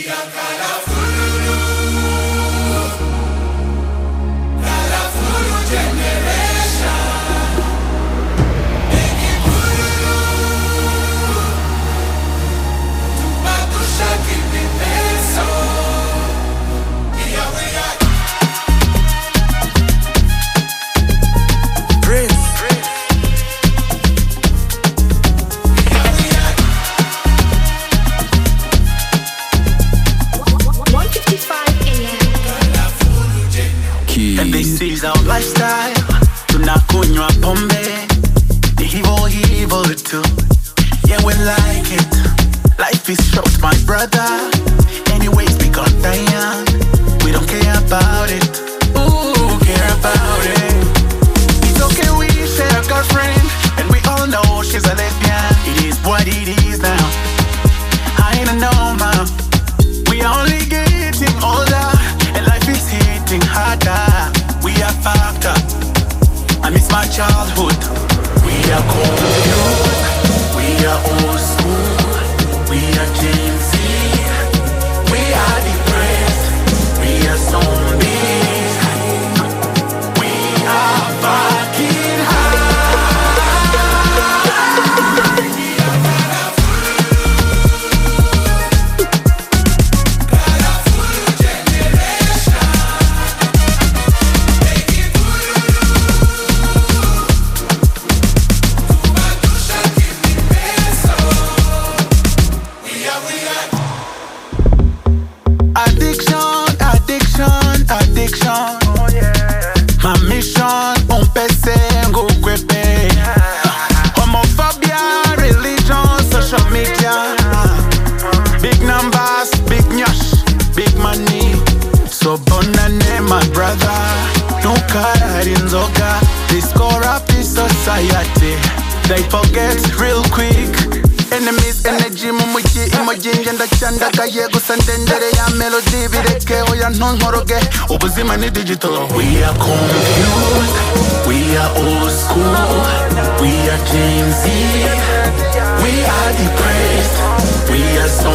This is our lifestyle. Tunakunywa pombe, ni hivo tu. Yeah, we like it. Life is short, my brother. Anyways, we got Diane. We don't care about it. Ooh, care about it. It's okay, we share a girlfriend, and we all know she's a lesbian. It is what it is now. I don't know, man. We are only getting older, and life is hitting harder. We are fucked up. I miss my childhood. We are confused. We are old school. We are Gen Z. We are depressed. We are zombies. We are fucking high. Addiction, oh yeah. My mission, pese ngukwepe. Homophobia, religion, social media. Big numbers, big nyash, big money. So bonane, my brother. No karinzoga. This corrupt society. They forget real quick. Enemies, energy, mumuchi, emoji, njenda chanda kaye gusandendere ya melody bireke oya ntonkoroge ubuzima ni digital. We are confused. We are old school. We are Gen Z. We are depressed. We are